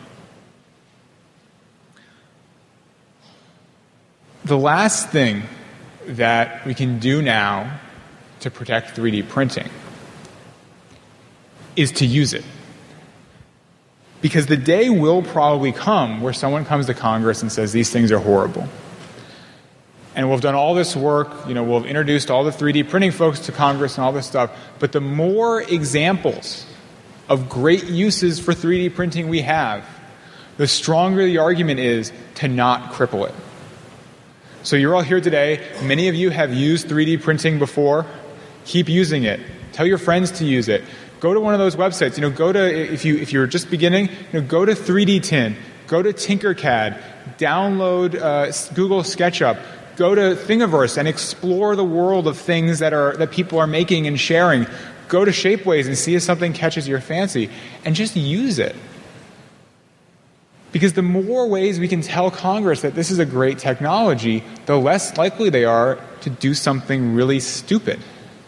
The last thing that we can do now to protect 3D printing is to use it. Because the day will probably come where someone comes to Congress and says these things are horrible. And we've done all this work, we'll have introduced all the 3D printing folks to Congress and all this stuff, but the more examples of great uses for 3D printing we have, the stronger the argument is to not cripple it. So you're all here today. Many of you have used 3D printing before. Keep using it. Tell your friends to use it. Go to one of those websites. Go to, if you're just beginning, go to 3D10. Go to Tinkercad. Download Google SketchUp. Go to Thingiverse and explore the world of things that people are making and sharing. Go to Shapeways and see if something catches your fancy, and just use it. Because the more ways we can tell Congress that this is a great technology, the less likely they are to do something really stupid.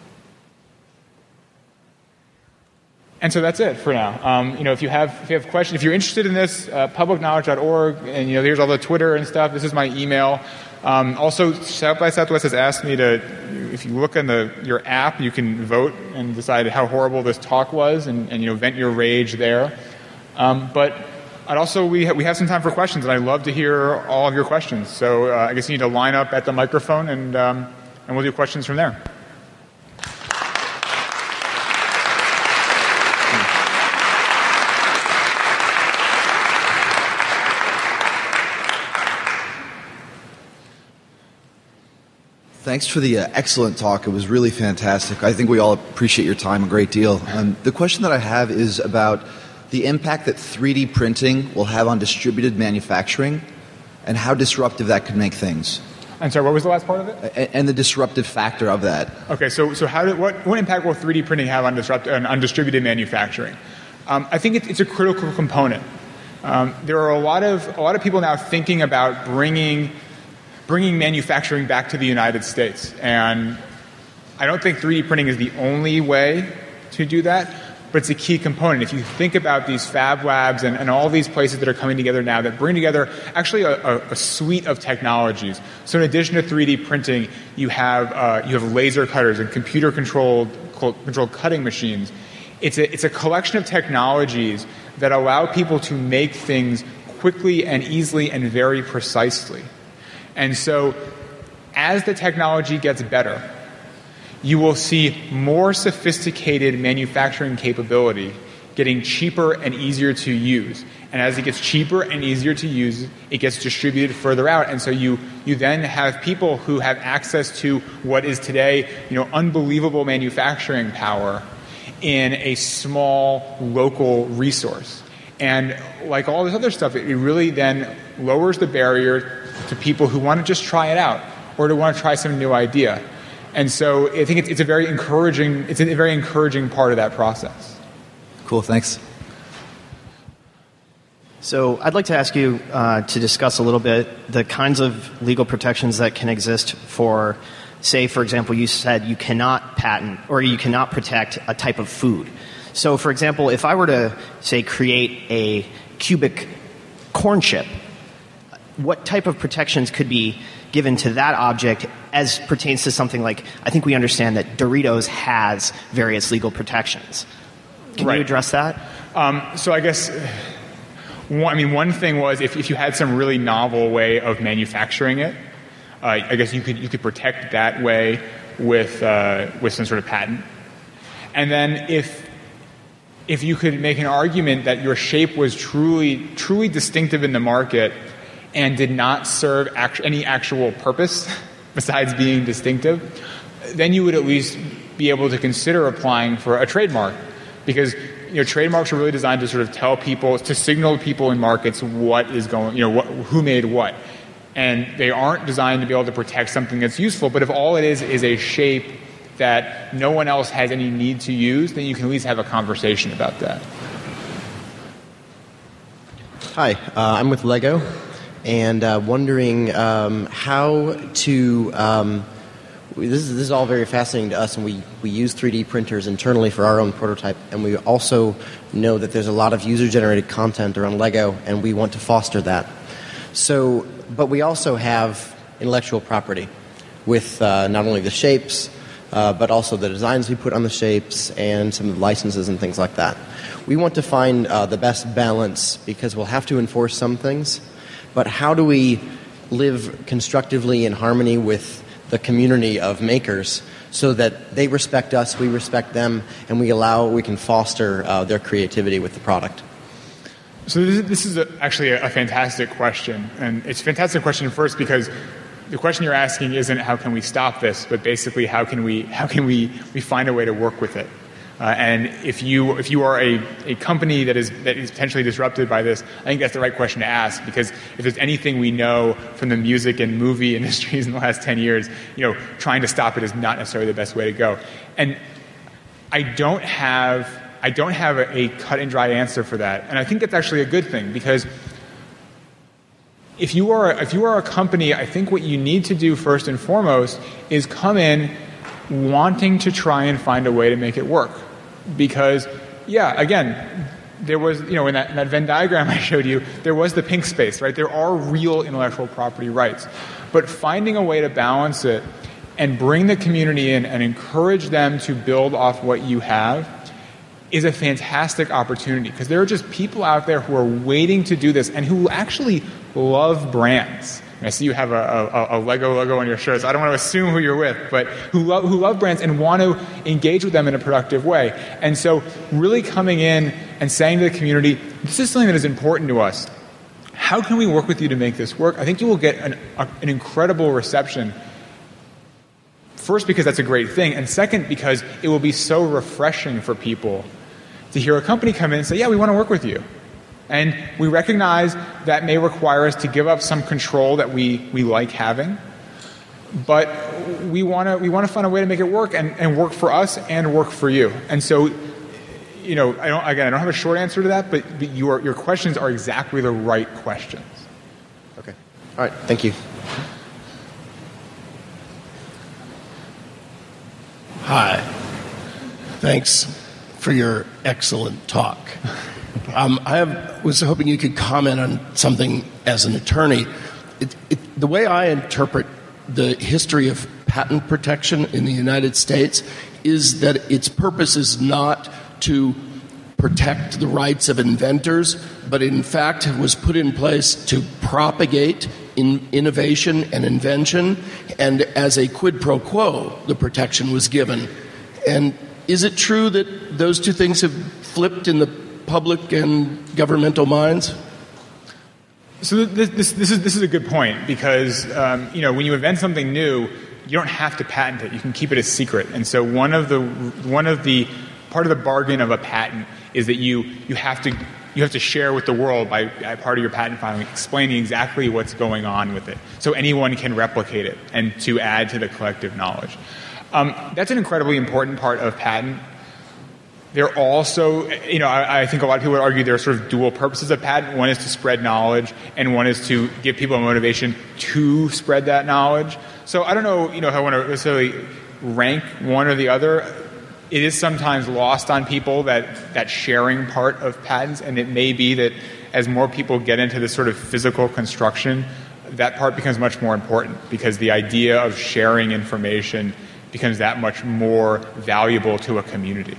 And so that's it for now. If you have questions, if you're interested in this, publicknowledge.org, and here's all the Twitter and stuff. This is my email. Also, South by Southwest has asked me to, if you look on your app, you can vote and decide how horrible this talk was, and vent your rage there. But we have some time for questions, and I'd love to hear all of your questions. So I guess you need to line up at the microphone, and we'll do questions from there. Thanks for the excellent talk. It was really fantastic. I think we all appreciate your time a great deal. The question that I have is about the impact that 3D printing will have on distributed manufacturing and how disruptive that could make things. I'm sorry, what was the last part of it? And the disruptive factor of that. Okay, so what impact will 3D printing have on distributed manufacturing? I think it's a critical component. There are a lot of people now thinking about bringing manufacturing back to the United States. And I don't think 3D printing is the only way to do that, but it's a key component. If you think about these fab labs and all these places that are coming together now that bring together actually a suite of technologies. So in addition to 3D printing, you have laser cutters and computer-controlled cutting machines. It's a collection of technologies that allow people to make things quickly and easily and very precisely. And so as the technology gets better, you will see more sophisticated manufacturing capability getting cheaper and easier to use. And as it gets cheaper and easier to use, it gets distributed further out. And so you then have people who have access to what is today, unbelievable manufacturing power in a small local resource. And like all this other stuff, it really then lowers the barrier to people who want to just try it out or to want to try some new idea. And so I think it's a very encouraging part of that process. Cool, thanks. So I'd like to ask you to discuss a little bit the kinds of legal protections that can exist for, say, for example, you said you cannot patent or you cannot protect a type of food. So, for example, if I were to, say, create a cubic corn chip, what type of protections could be given to that object as pertains to something like, I think we understand that Doritos has various legal protections. Can you address that? So I guess, one thing was if you had some really novel way of manufacturing it, I guess you could protect that way with some sort of patent. And then if you could make an argument that your shape was truly distinctive in the market and did not serve any actual purpose besides being distinctive, then you would at least be able to consider applying for a trademark. Because trademarks are really designed to sort of tell people, to signal people in markets what is going, who made what. And they aren't designed to be able to protect something that's useful, but if all it is a shape that no one else has any need to use, then you can at least have a conversation about that. Hi, I'm with Lego, and wondering how to... This is all very fascinating to us, and we use 3D printers internally for our own prototype, and we also know that there's a lot of user-generated content around Lego, and we want to foster that. So, but we also have intellectual property with not only the shapes, but also the designs we put on the shapes and some of the licenses and things like that. We want to find the best balance because we'll have to enforce some things, but how do we live constructively in harmony with the community of makers so that they respect us, we respect them, and we can foster their creativity with the product? So this is actually a fantastic question. And it's a fantastic question first because the question you're asking isn't how can we stop this, but basically how can we find a way to work with it. And if you are a company that is potentially disrupted by this, I think that's the right question to ask, because if there's anything we know from the music and movie industries in the last 10 years, trying to stop it is not necessarily the best way to go. And I don't have a cut and dry answer for that. And I think that's actually a good thing, because if you are a company, I think what you need to do first and foremost is come in wanting to try and find a way to make it work. Because, yeah, again, there was, in that Venn diagram I showed you, there was the pink space, right? There are real intellectual property rights. But finding a way to balance it and bring the community in and encourage them to build off what you have is a fantastic opportunity, because there are just people out there who are waiting to do this and who actually love brands. I see you have a Lego logo on your shirt, so I don't want to assume who you're with, but who love brands and want to engage with them in a productive way. And so really coming in and saying to the community, this is something that is important to us. How can we work with you to make this work? I think you will get an incredible reception. First, because that's a great thing, and second, because it will be so refreshing for people to hear a company come in and say, yeah, we want to work with you. And we recognize that may require us to give up some control that we like having, but we want to find a way to make it work and work for us and work for you. And so, I don't have a short answer to that, but your questions are exactly the right questions. Okay. All right. Thank you. Hi. Thanks for your excellent talk. I was hoping you could comment on something as an attorney. The way I interpret the history of patent protection in the United States is that its purpose is not to protect the rights of inventors, but in fact was put in place to propagate innovation and invention, and as a quid pro quo, the protection was given. And is it true that those two things have flipped in the public and governmental minds? So this is a good point, because when you invent something new, you don't have to patent it. You can keep it a secret. And so part of the bargain of a patent is that you have to share with the world by part of your patent filing, explaining exactly what's going on with it, so anyone can replicate it and to add to the collective knowledge. That's an incredibly important part of patent. There also, I think a lot of people would argue there are sort of dual purposes of patent. One is to spread knowledge, and one is to give people a motivation to spread that knowledge. So I don't know, if I want to necessarily rank one or the other. It is sometimes lost on people that sharing part of patents, and it may be that as more people get into this sort of physical construction, that part becomes much more important, because the idea of sharing information becomes that much more valuable to a community.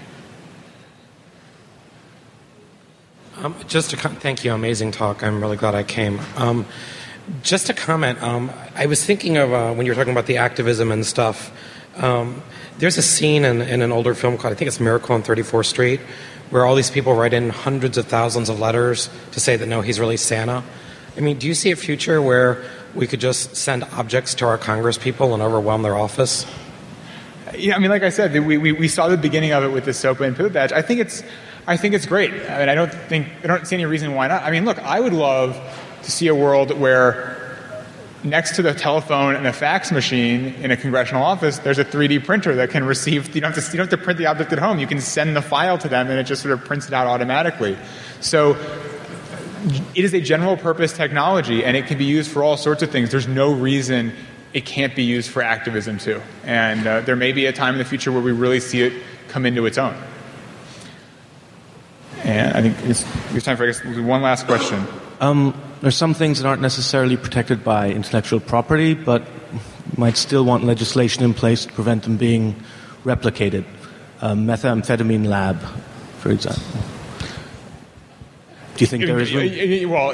Thank you, amazing talk. I'm really glad I came. Just to comment, I was thinking of when you were talking about the activism and stuff. There's a scene in an older film called, I think it's Miracle on 34th Street, where all these people write in hundreds of thousands of letters to say that no, he's really Santa. I mean, do you see a future where we could just send objects to our Congress people and overwhelm their office? Yeah, I mean, like I said, we saw the beginning of it with the SOPA and PIP badge. I think it's great. I mean, I don't see any reason why not. I mean, look, I would love to see a world where next to the telephone and the fax machine in a congressional office, there's a 3D printer that can receive. You don't have to print the object at home. You can send the file to them, and it just sort of prints it out automatically. So it is a general purpose technology, and it can be used for all sorts of things. There's no reason it can't be used for activism too. And there may be a time in the future where we really see it come into its own. And I think it's time for, I guess, one last question. There's some things that aren't necessarily protected by intellectual property, but might still want legislation in place to prevent them being replicated. Methamphetamine lab, for example. Do you think there is room? Well,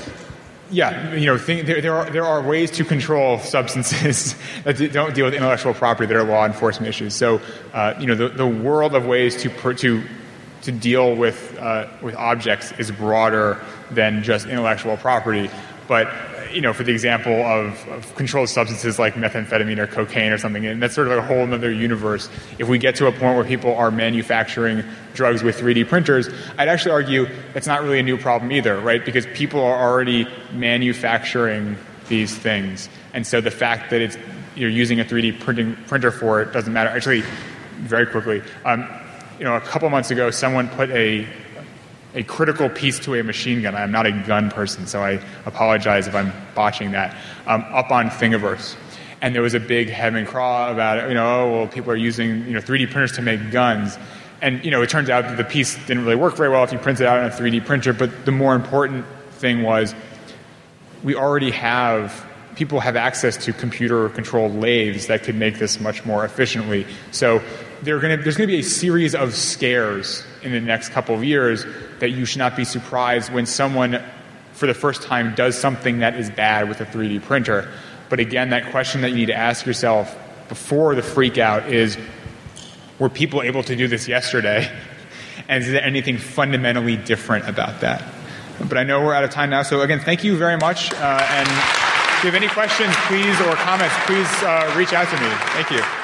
there are ways to control substances that don't deal with intellectual property that are law enforcement issues. So, the world of ways to deal with objects is broader than just intellectual property. But, for the example of controlled substances like methamphetamine or cocaine or something, and that's sort of a whole other universe. If we get to a point where people are manufacturing drugs with 3D printers, I'd actually argue it's not really a new problem either, right? Because people are already manufacturing these things. And so the fact that you're using a 3D printer for it doesn't matter. Actually, very quickly, a couple months ago, someone put a a critical piece to a machine gun. I'm not a gun person, so I apologize if I'm botching that, up on Thingiverse. And there was a big hem and craw about it, people are using 3D printers to make guns. And it turns out that the piece didn't really work very well if you print it out on a 3D printer, but the more important thing was people have access to computer-controlled lathes that could make this much more efficiently. So there's going to be a series of scares in the next couple of years that you should not be surprised when someone, for the first time, does something that is bad with a 3D printer. But again, that question that you need to ask yourself before the freak out is, were people able to do this yesterday? And is there anything fundamentally different about that? But I know we're out of time now. So again, thank you very much. And if you have any questions, or comments, please reach out to me. Thank you.